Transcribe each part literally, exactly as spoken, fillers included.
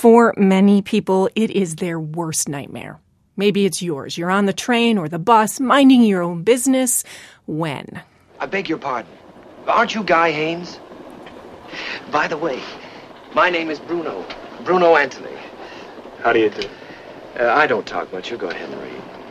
For many people, it is their worst nightmare. Maybe it's yours. You're on the train or the bus, minding your own business. When? I beg your pardon. Aren't you Guy Haynes? By the way, my name is Bruno. Bruno Anthony. How do you do? Uh, I don't talk much. You go ahead and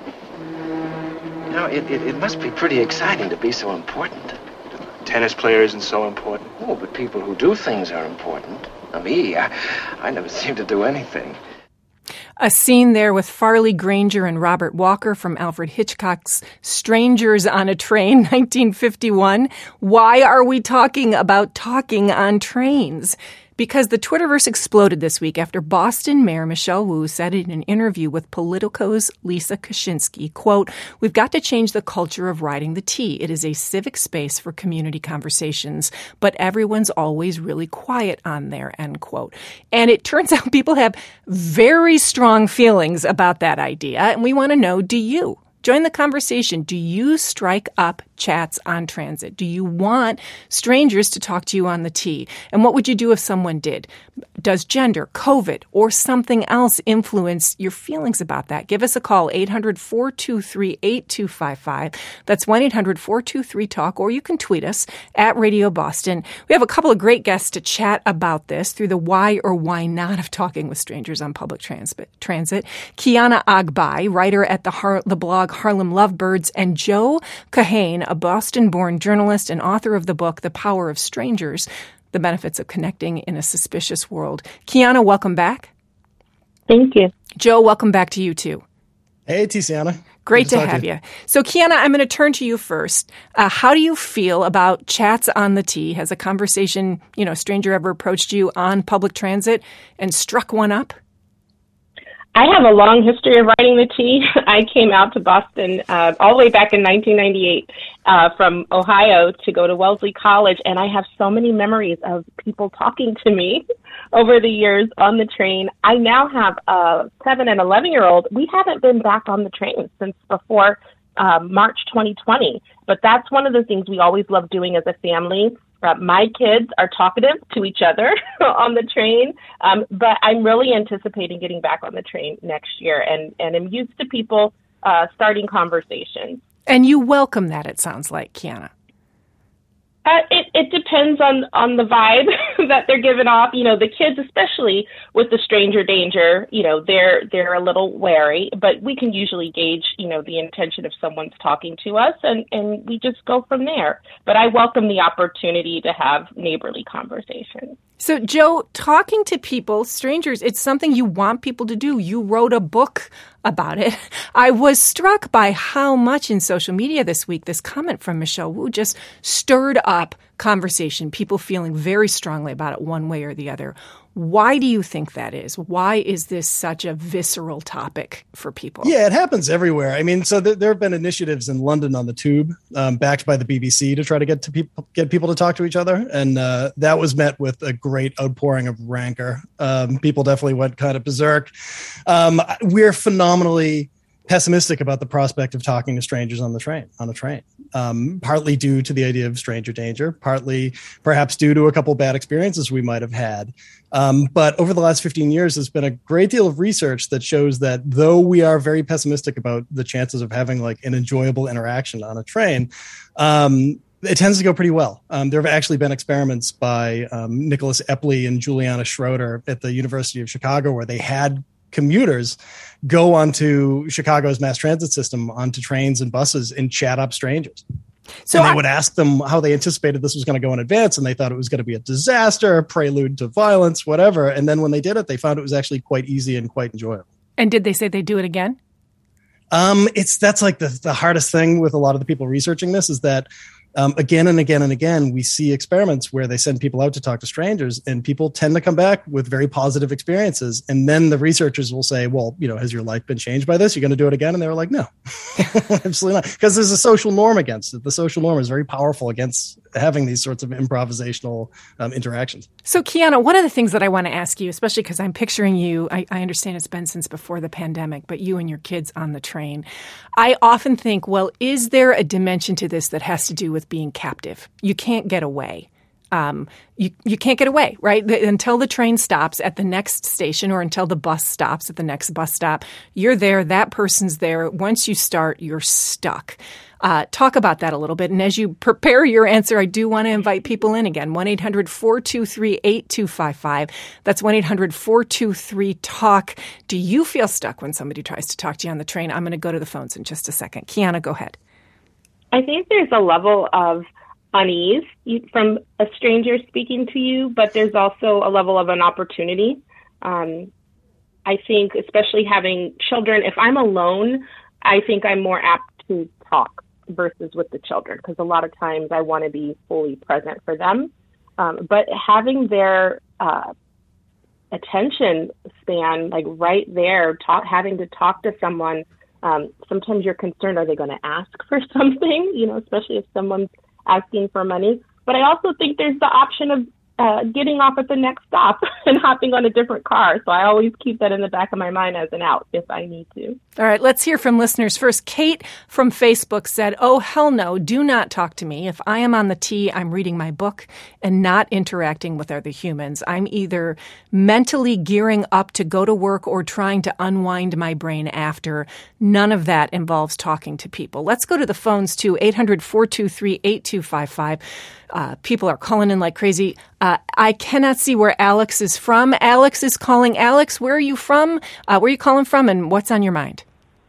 read. Now, it, it, it must be pretty exciting to be so important. Tennis player isn't so important. Oh, but people who do things are important. Now, me, I, I never seem to do anything. A scene there with Farley Granger and Robert Walker from Alfred Hitchcock's Strangers on a Train, nineteen fifty-one. Why are we talking about talking on trains? Because the Twitterverse exploded this week after Boston Mayor Michelle Wu said in an interview with Politico's Lisa Kaczynski, quote, "We've got to change the culture of riding the T. It is a civic space for community conversations, but everyone's always really quiet on there," end quote. And it turns out people have very strong feelings about that idea, and we want to know, do you? Join the conversation. Do you strike up chats on transit? Do you want strangers to talk to you on the T? And what would you do if someone did? Does gender, COVID, or something else influence your feelings about that? Give us a call, eight hundred, four two three, eight two five five. That's one eight hundred, four two three, talk, or you can tweet us at Radio Boston. We have a couple of great guests to chat about this through the why or why not of talking with strangers on public transit. transit. Kiana Agbai, writer at the, Har- the blog Harlem Lovebirds, and Joe Kahane, a Boston-born journalist and author of the book The Power of Strangers, The Benefits of Connecting in a Suspicious World. Kiana, welcome back. Thank you. Joe, welcome back to you too. Hey, Tiziana. Great to, to have you. you. So, Kiana, I'm going to turn to you first. Uh, how do you feel about chats on the T? Has a conversation, you know, stranger ever approached you on public transit and struck one up? I have a long history of riding the T. I came out to Boston uh, all the way back in nineteen ninety-eight uh, from Ohio to go to Wellesley College, and I have so many memories of people talking to me over the years on the train. I now have a seven and eleven-year-old. We haven't been back on the train since before uh, March twenty twenty, but that's one of the things we always love doing as a family. Uh, my kids are talkative to each other on the train, um, but I'm really anticipating getting back on the train next year, and, and I'm used to people uh, starting conversations. And you welcome that, it sounds like, Kiana. Uh, it, it depends on, on the vibe that they're giving off. You know, the kids, especially with the stranger danger, you know, they're they're a little wary, but we can usually gauge, you know, the intention if someone's talking to us, and, and we just go from there. But I welcome the opportunity to have neighborly conversations. So, Joe, talking to people, strangers, it's something you want people to do. You wrote a book about it. I was struck by how much in social media this week this comment from Michelle Wu just stirred up conversation, people feeling very strongly about it one way or the other. Why do you think that is? Why is this such a visceral topic for people? Yeah, it happens everywhere. I mean, so th- there have been initiatives in London on the Tube, um, backed by the B B C, to try to get to people, get people to talk to each other, and uh, that was met with a great outpouring of rancor. Um, people definitely went kind of berserk. Um, we're phenomenally pessimistic about the prospect of talking to strangers on the train, on a train, um, partly due to the idea of stranger danger, partly perhaps due to a couple bad experiences we might have had. Um, but over the last fifteen years, there's been a great deal of research that shows that though we are very pessimistic about the chances of having like an enjoyable interaction on a train, um, it tends to go pretty well. Um, there have actually been experiments by um, Nicholas Epley and Juliana Schroeder at the University of Chicago where they had commuters go onto Chicago's mass transit system, onto trains and buses, and chat up strangers. So and they I, would ask them how they anticipated this was going to go in advance, and they thought it was going to be a disaster, a prelude to violence, whatever. And then when they did it, they found it was actually quite easy and quite enjoyable. And did they say they'd do it again? Um, it's that's like the, the hardest thing with a lot of the people researching this is that Um, again and again and again, we see experiments where they send people out to talk to strangers, and people tend to come back with very positive experiences. And then the researchers will say, well, you know, has your life been changed by this? You're going to do it again? And they were like, no, absolutely not. Because there's a social norm against it. The social norm is very powerful against having these sorts of improvisational um, interactions. So, Kiana, one of the things that I want to ask you, especially because I'm picturing you, I, I understand it's been since before the pandemic, but you and your kids on the train. I often think, well, is there a dimension to this that has to do with being captive? You can't get away. um, you, you can't get away, right? The, until the train stops at the next station or until the bus stops at the next bus stop, you're there, that person's there. Once you start, you're stuck. Uh, talk about that a little bit. And as you prepare your answer, I do want to invite people in again. one eight hundred four two three eight two five five. That's one eight hundred four two three talk. Do you feel stuck when somebody tries to talk to you on the train? I'm going to go to the phones in just a second. Kiana, go ahead. I think there's a level of unease from a stranger speaking to you, but there's also a level of an opportunity. Um, I think, especially having children, if I'm alone, I think I'm more apt to talk versus with the children, because a lot of times I want to be fully present for them. Um, but having their uh, attention span, like right there, talk, having to talk to someone, um, sometimes you're concerned, are they going to ask for something, you know, especially if someone's asking for money. But I also think there's the option of uh, getting off at the next stop and hopping on a different car. So I always keep that in the back of my mind as an out if I need to. All right, let's hear from listeners first. Kate from Facebook said, oh, hell no, do not talk to me. If I am on the T, I'm reading my book and not interacting with other humans. I'm either mentally gearing up to go to work or trying to unwind my brain after. None of that involves talking to people. Let's go to the phones to eight hundred four two three eight two five five. Uh, people are calling in like crazy. Uh, I cannot see where Alex is from. Alex is calling. Alex, where are you from? Uh, where are you calling from, and what's on your mind?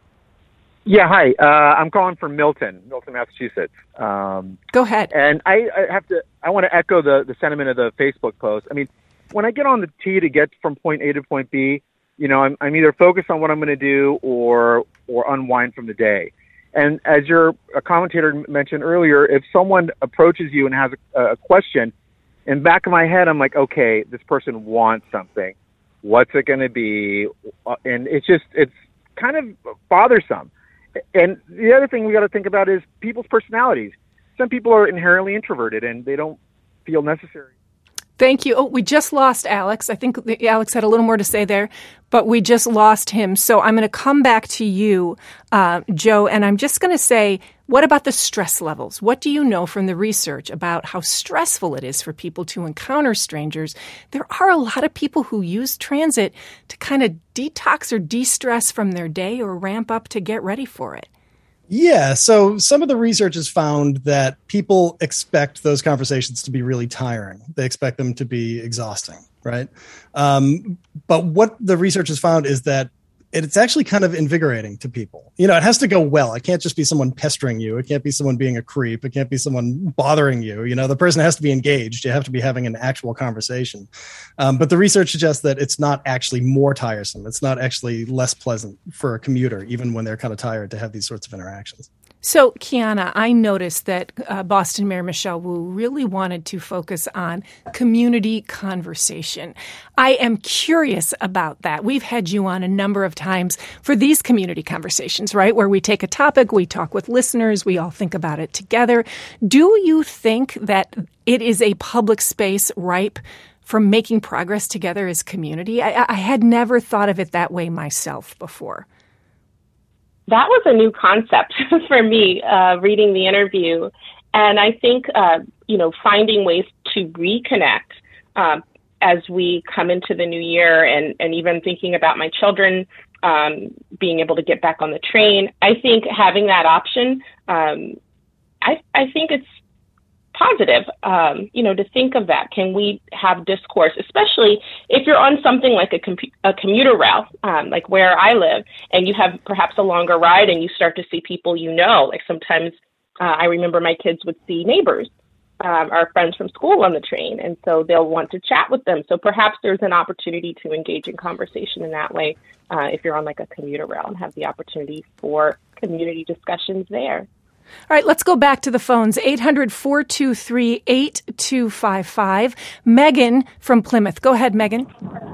Yeah, hi. Uh, I'm calling from Milton, Milton, Massachusetts. Um, Go ahead. And I, I have to. I want to echo the, the sentiment of the Facebook post. I mean, when I get on the T to get from point A to point B, you know, I'm, I'm either focused on what I'm going to do or or unwind from the day. And as your a commentator mentioned earlier, if someone approaches you and has a, a question, in the back of my head, I'm like, okay, this person wants something. What's it going to be? And it's just, it's kind of bothersome. And the other thing we got to think about is people's personalities. Some people are inherently introverted and they don't feel necessary. Thank you. Oh, we just lost Alex. I think Alex had a little more to say there, but we just lost him. So I'm going to come back to you, uh, Joe, and I'm just going to say, what about the stress levels? What do you know from the research about how stressful it is for people to encounter strangers? There are a lot of people who use transit to kind of detox or de-stress from their day or ramp up to get ready for it. Yeah. So some of the research has found that people expect those conversations to be really tiring. They expect them to be exhausting, right? Um, but what the research has found is that it's actually kind of invigorating to people. You know, it has to go well. It can't just be someone pestering you. It can't be someone being a creep. It can't be someone bothering you. You know, the person has to be engaged. You have to be having an actual conversation. Um, but the research suggests that it's not actually more tiresome. It's not actually less pleasant for a commuter, even when they're kind of tired, to have these sorts of interactions. So, Kiana, I noticed that uh, Boston Mayor Michelle Wu really wanted to focus on community conversation. I am curious about that. We've had you on a number of times for these community conversations, right, where we take a topic, we talk with listeners, we all think about it together. Do you think that it is a public space ripe for making progress together as community? I, I had never thought of it that way myself before. That was a new concept for me, uh, reading the interview. And I think, uh, you know, finding ways to reconnect um, as we come into the new year and, and even thinking about my children um, being able to get back on the train. I think having that option, um, I, I think it's positive, um, you know, to think of that. Can we have discourse, especially if you're on something like a, com- a commuter rail, um, like where I live, and you have perhaps a longer ride and you start to see people you know. Like sometimes uh, I remember my kids would see neighbors, um, our friends from school on the train, and so they'll want to chat with them. So perhaps there's an opportunity to engage in conversation in that way uh, if you're on like a commuter rail and have the opportunity for community discussions there. All right, let's go back to the phones. eight hundred four two three eight two five five. Megan from Plymouth. Go ahead, Megan.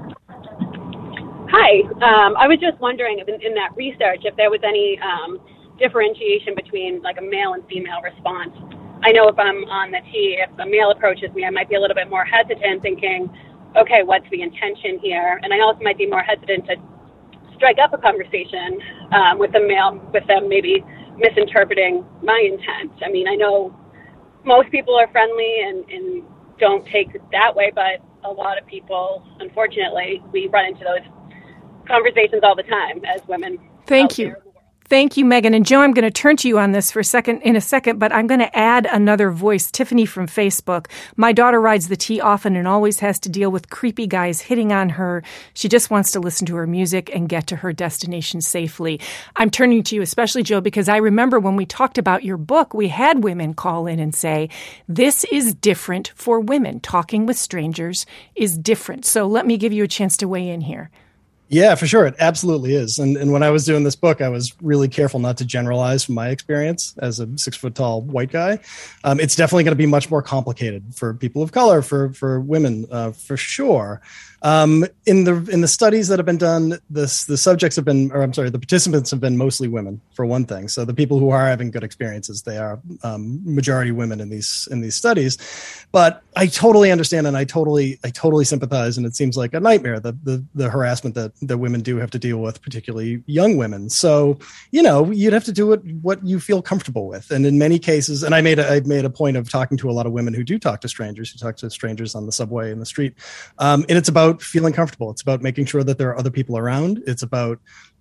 Hi. Um, I was just wondering if in, in that research if there was any um, differentiation between like a male and female response. I know if I'm on the T, if a male approaches me, I might be a little bit more hesitant thinking, okay, what's the intention here? And I also might be more hesitant to strike up a conversation um, with the male, with them maybe misinterpreting my intent. I mean, I know most people are friendly and, and don't take it that way, but a lot of people, unfortunately, we run into those conversations all the time as women. Thank you. Thank you, Megan. And Joe, I'm going to turn to you on this for a second, in a second, but I'm going to add another voice. Tiffany from Facebook. My daughter rides the T often and always has to deal with creepy guys hitting on her. She just wants to listen to her music and get to her destination safely. I'm turning to you, especially Joe, because I remember when we talked about your book, we had women call in and say, this is different for women. Talking with strangers is different. So let me give you a chance to weigh in here. Yeah, for sure. It absolutely is. And and when I was doing this book, I was really careful not to generalize from my experience as a six foot tall white guy. Um, it's definitely going to be much more complicated for people of color, for for women, uh, for sure. Um, in the in the studies that have been done, the the subjects have been, or I'm sorry, the participants have been mostly women, for one thing. So the people who are having good experiences, they are um, majority women in these in these studies. But I totally understand, and I totally I totally sympathize. And it seems like a nightmare, the the, the harassment that that women do have to deal with, particularly young women. So you know, you'd have to do it what you feel comfortable with. And in many cases, and I made a, I made a point of talking to a lot of women who do talk to strangers, who talk to strangers on the subway and the street, um, and it's about feeling comfortable. It's about making sure that there are other people around. It's about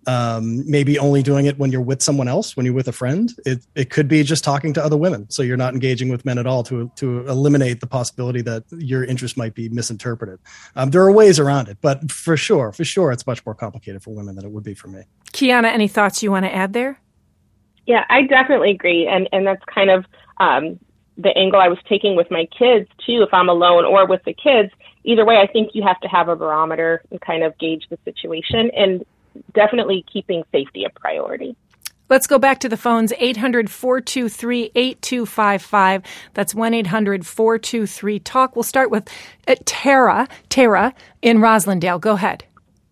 um, maybe only doing it when you're with someone else, when you're with a friend. It it could be just talking to other women, so you're not engaging with men at all, to to eliminate the possibility that your interest might be misinterpreted. Um, there are ways around it, but for sure, for sure, it's much more complicated for women than it would be for me. Kiana, any thoughts you want to add there? Yeah, I definitely agree. And, and that's kind of um, the angle I was taking with my kids, too, if I'm alone or with the kids. Either way, I think you have to have a barometer and kind of gauge the situation, and definitely keeping safety a priority. Let's go back to the phones, eight hundred, four two three, eight two five five. That's one eight hundred, four two three, talk. We'll start with uh, Tara, Tara in Roslindale. Go ahead.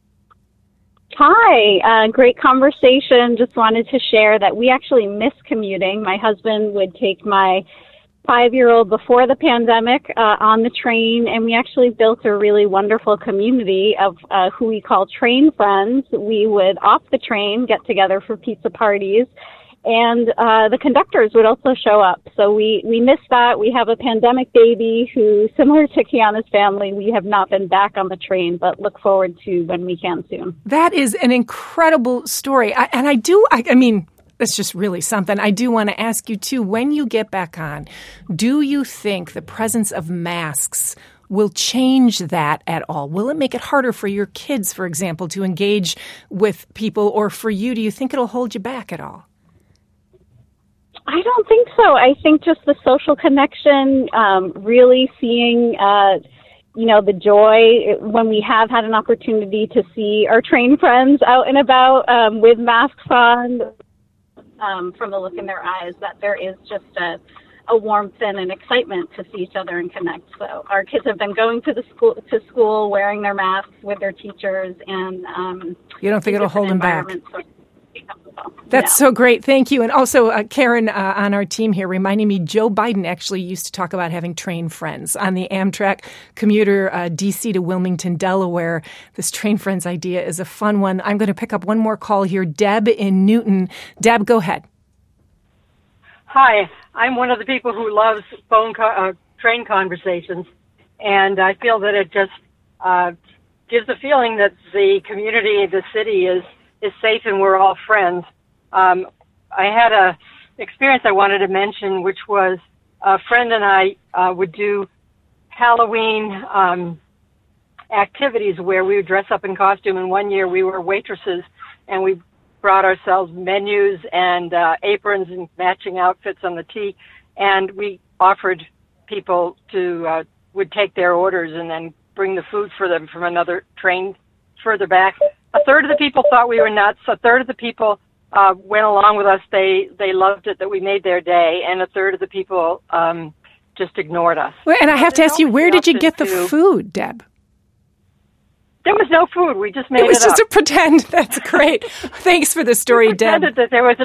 Hi, uh, great conversation. Just wanted to share that we actually miss commuting. My husband would take my five-year-old before the pandemic uh, on the train, and we actually built a really wonderful community of uh, who we call train friends. We would, off the train, get together for pizza parties, and uh, the conductors would also show up. So we, we miss that. We have a pandemic baby who, similar to Kiana's family, we have not been back on the train, but look forward to when we can soon. That is an incredible story. I, and I do, I, I mean... That's just really something. I do want to ask you, too, when you get back on, do you think the presence of masks will change that at all? Will it make it harder for your kids, for example, to engage with people? Or for you, do you think it'll hold you back at all? I don't think so. I think just the social connection, um, really seeing uh you know, the joy when we have had an opportunity to see our train friends out and about um, with masks on, um, from the look in their eyes, that there is just a, a warmth and an excitement to see each other and connect. So our kids have been going to the school to school wearing their masks with their teachers, and um, you don't think it'll hold them back? So That's no. so great. Thank you. And also, uh, Karen uh, on our team here reminding me, Joe Biden actually used to talk about having train friends on the Amtrak commuter uh, D C to Wilmington, Delaware. This train friends idea is a fun one. I'm going to pick up one more call here. Deb in Newton. Deb, go ahead. Hi. I'm one of the people who loves phone co- uh, train conversations, and I feel that it just uh, gives a feeling that the community, the city is is safe and we're all friends. Um, I had a experience I wanted to mention, which was a friend and I uh, would do Halloween um, activities where we would dress up in costume. And one year we were waitresses, and we brought ourselves menus and uh, aprons and matching outfits on the T. And we offered people to uh, would take their orders and then bring the food for them from another train further back. A third of the people thought we were nuts. A third of the people uh, went along with us. They they loved it that we made their day, and a third of the people um, just ignored us. Well, and I have to ask you, where did you get the to, food, Deb? There was no food. We just made it up. It was just up. a pretend. That's great. Thanks for the story, we Deb. That there was a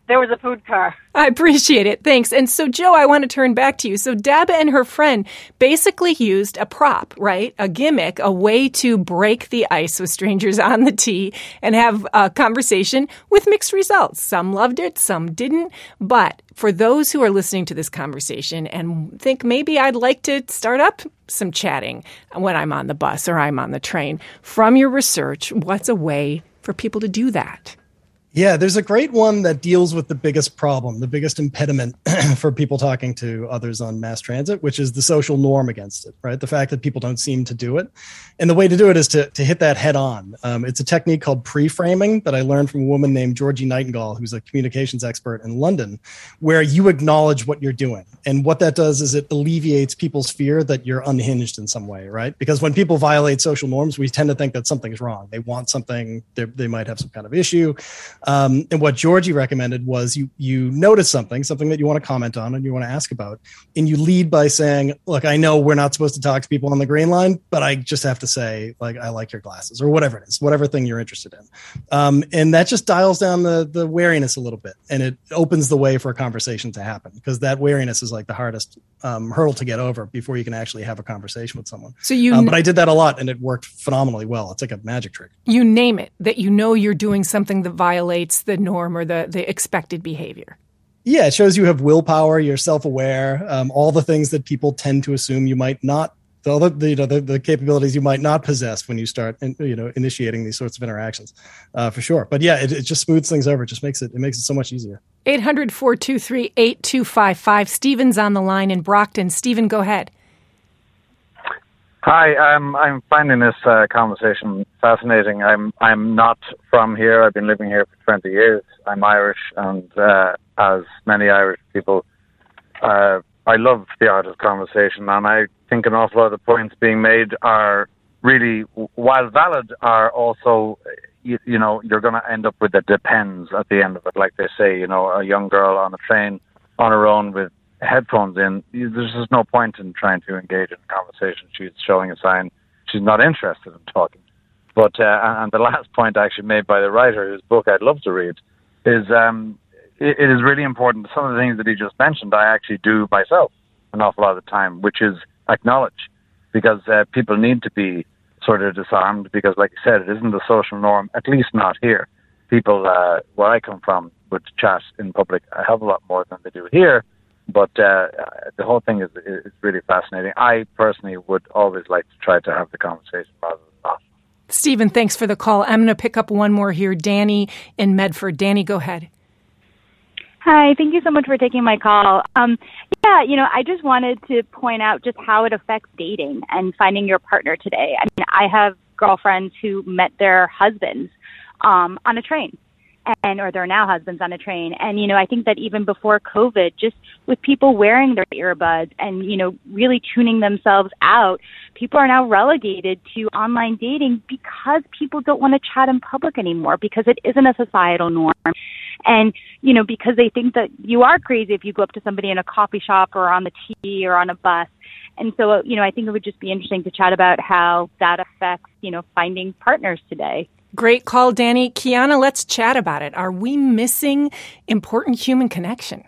there was a food car. I appreciate it. Thanks. And so, Joe, I want to turn back to you. So Deb and her friend basically used a prop, right? A gimmick, a way to break the ice with strangers on the tee and have a conversation with mixed results. Some loved it, some didn't. But for those who are listening to this conversation and think maybe I'd like to start up some chatting when I'm on the bus or I'm on the train, from your research, what's a way for people to do that? Yeah, there's a great one that deals with the biggest problem, the biggest impediment for people talking to others on mass transit, which is the social norm against it, right? The fact that people don't seem to do it. And the way to do it is to, to hit that head on. Um, it's a technique called pre-framing that I learned from a woman named Georgie Nightingale, who's a communications expert in London, where you acknowledge what you're doing. And what that does is it alleviates people's fear that you're unhinged in some way, right? Because when people violate social norms, we tend to think that something's wrong. They want something, they might have some kind of issue. Um, and what Georgie recommended was you you notice something, something that you want to comment on and you want to ask about, and you lead by saying, look, I know we're not supposed to talk to people on the Green Line, but I just have to say, like, I like your glasses, or whatever it is, whatever thing you're interested in. Um, and that just dials down the the wariness a little bit, and it opens the way for a conversation to happen, because that wariness is like the hardest um, hurdle to get over before you can actually have a conversation with someone. So you, um, but I did that a lot, and it worked phenomenally well. It's like a magic trick. You name it, that you know you're doing something that violates the norm or the, the expected behavior. Yeah, it shows you have willpower, you're self-aware, um, all the things that people tend to assume you might not, all the, the, you know, the, the capabilities you might not possess when you start, you know, initiating these sorts of interactions, uh, for sure. But yeah, it, it just smooths things over. It just makes it, it makes it so much easier. eight hundred, four two three, eight two five five. Stephen's on the line in Brockton. Stephen, go ahead. Hi, um, I'm finding this uh, conversation fascinating. I'm I'm not from here. I've been living here for twenty years. I'm Irish, and uh, as many Irish people, uh, I love the art of conversation, and I think an awful lot of the points being made are really, while valid, are also, you, you know, you're going to end up with a depends at the end of it. Like they say, you know, a young girl on a train on her own with headphones in, there's just no point in trying to engage in a conversation. She's showing a sign she's not interested in talking. But uh, and the last point actually made by the writer, whose book I'd love to read, is um, it, it is really important. Some of the things that he just mentioned, I actually do myself an awful lot of the time, which is acknowledge, because uh, people need to be sort of disarmed, because, like you said, it isn't the social norm, at least not here. People uh, where I come from would chat in public a hell of a lot more than they do here. But uh, the whole thing is, is really fascinating. I personally would always like to try to have the conversation rather than not. Stephen, thanks for the call. I'm going to pick up one more here. Danny in Medford. Danny, go ahead. Hi, thank you so much for taking my call. Um, yeah, you know, I just wanted to point out just how it affects dating and finding your partner today. I mean, I have girlfriends who met their husbands um, on a train. And or they're now husbands on a train. And, you know, I think that even before COVID, just with people wearing their earbuds and, you know, really tuning themselves out, people are now relegated to online dating because people don't want to chat in public anymore, because it isn't a societal norm. And, you know, because they think that you are crazy if you go up to somebody in a coffee shop or on the T V or on a bus. And so, you know, I think it would just be interesting to chat about how that affects, you know, finding partners today. Great call, Danny. Kiana, let's chat about it. Are we missing important human connection?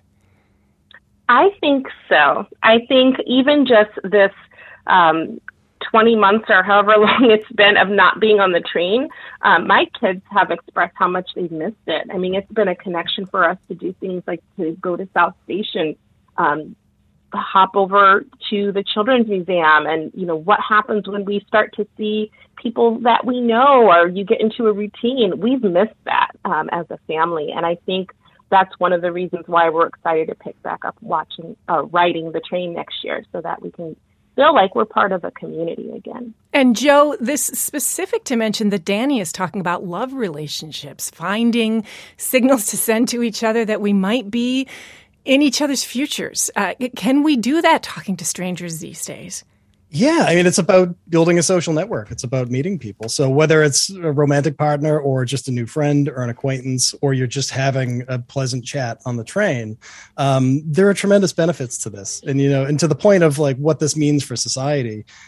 I think so. I think even just this um, twenty months or however long it's been of not being on the train, um, my kids have expressed how much they've missed it. I mean, it's been a connection for us to do things like to go to South Station, um, hop over to the Children's Museum, and, you know, what happens when we start to see people that we know, or you get into a routine. We've missed that um, as a family. And I think that's one of the reasons why we're excited to pick back up watching, uh, riding the train next year, so that we can feel like we're part of a community again. And Joe, this specific to mention that Danny is talking about love relationships, finding signals to send to each other that we might be in each other's futures. Uh, can we do that talking to strangers these days? Yeah, I mean, it's about building a social network. It's about meeting people. So whether it's a romantic partner or just a new friend or an acquaintance, or you're just having a pleasant chat on the train, um, there are tremendous benefits to this. And, you know, and to the point of like what this means for society,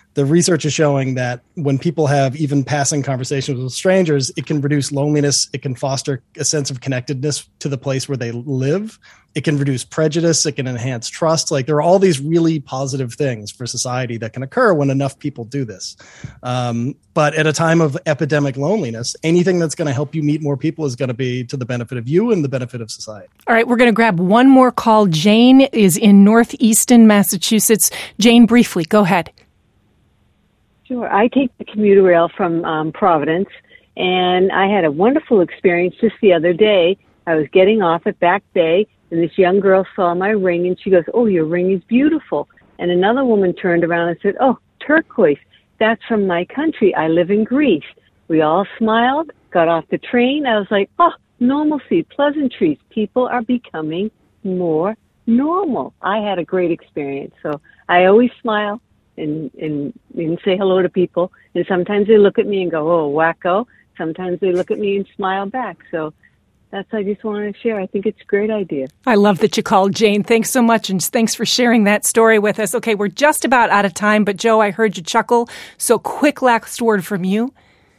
the research is showing that when people have even passing conversations with strangers, it can reduce loneliness. It can foster a sense of connectedness to the place where they live. It can reduce prejudice. It can enhance trust. Like there are all these really positive things for society that can occur when enough people do this. Um, but at a time of epidemic loneliness, anything that's going to help you meet more people is going to be to the benefit of you and the benefit of society. All right, we're going to grab one more call. Jane is in Northeastern Massachusetts. Jane, briefly, go ahead. Sure. I take the commuter rail from um, Providence, and I had a wonderful experience just the other day. I was getting off at Back Bay, and this young girl saw my ring, and she goes, "Oh, your ring is beautiful." And another woman turned around and said, "Oh, turquoise. That's from my country. I live in Greece." We all smiled, got off the train. I was like, oh, normalcy, pleasantries. People are becoming more normal. I had a great experience. So I always smile. And, and and say hello to people. And sometimes they look at me and go, "Oh, wacko." Sometimes they look at me and smile back. So that's, I just wanted to share. I think it's a great idea. I love that you called, Jane. Thanks so much. And thanks for sharing that story with us. Okay, we're just about out of time. But Joe, I heard you chuckle. So quick last word from you.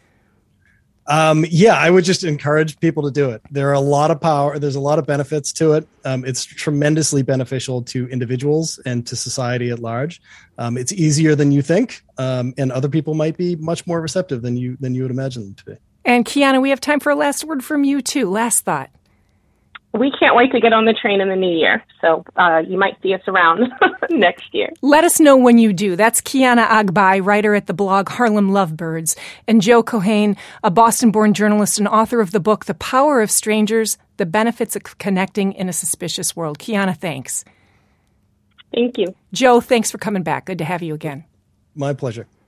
Um, yeah, I would just encourage people to do it. There are a lot of power. There's a lot of benefits to it. Um, it's tremendously beneficial to individuals and to society at large. Um, it's easier than you think, um, and other people might be much more receptive than you than you would imagine them to be. And Kiana, we have time for a last word from you too. Last thought. We can't wait to get on the train in the new year. So uh, you might see us around next year. Let us know when you do. That's Kiana Agbai, writer at the blog Harlem Lovebirds, and Joe Keohane, a Boston-born journalist and author of the book The Power of Strangers, The Benefits of Connecting in a Suspicious World. Kiana, thanks. Thank you. Joe, thanks for coming back. Good to have you again. My pleasure.